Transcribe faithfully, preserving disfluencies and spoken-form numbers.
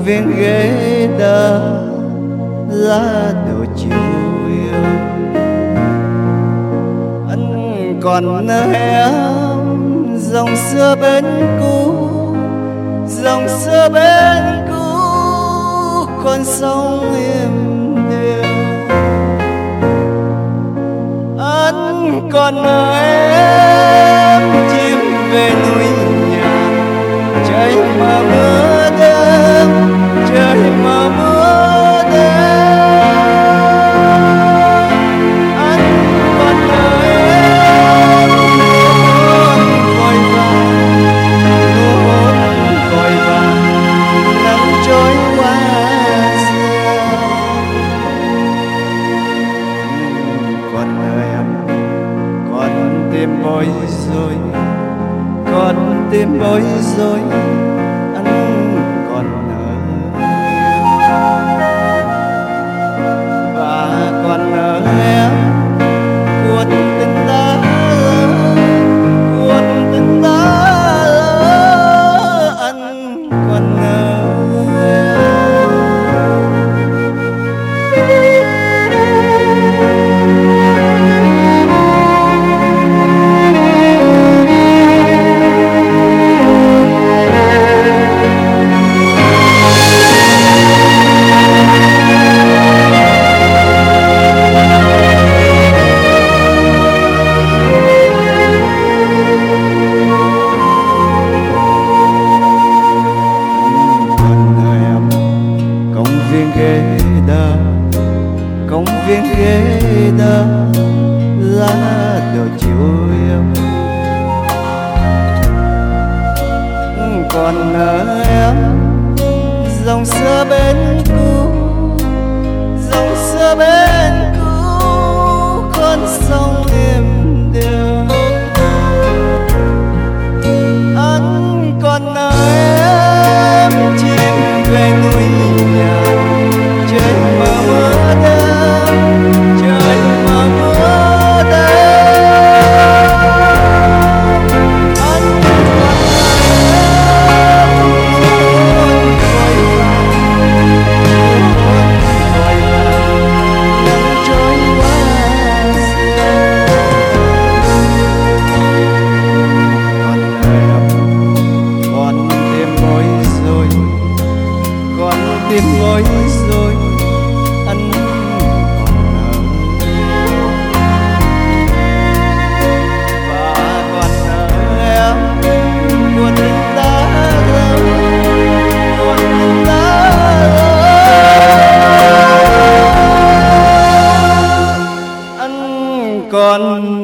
viên ghế đá lá đồ chiều yêu. Anh còn nhớ em dòng xưa bên cũ, dòng xưa bên cũ con sông êm đềm. Anh còn nhớ em chim về núi nhà, trời mà mưa đêm, trời mà mưa đêm. Anh còn nhớ em hôn vội vàng, hôn vội vàng nắng trôi qua rêu. Còn nhớ em, còn tim bối rối, còn tim bối rối. Công viên ghế đá lá đồ chiều em. Còn nhớ em dòng xưa bên cũ, dòng xưa bên cũ con sông êm đềm. Anh còn nhớ em chim về núi nhà, trời mà mưa đêm, trời mà mưa đêm. Anh còn nhớ em hôn vội vàng, hôn vội vàng nắng trôi qua rêu. Còn nhớ em, còn tim bối rối, còn tim bối rối. Anh còn nhớ và còn nhớ em buồn tình đã lâu, buồn tình đã lâu. Anh còn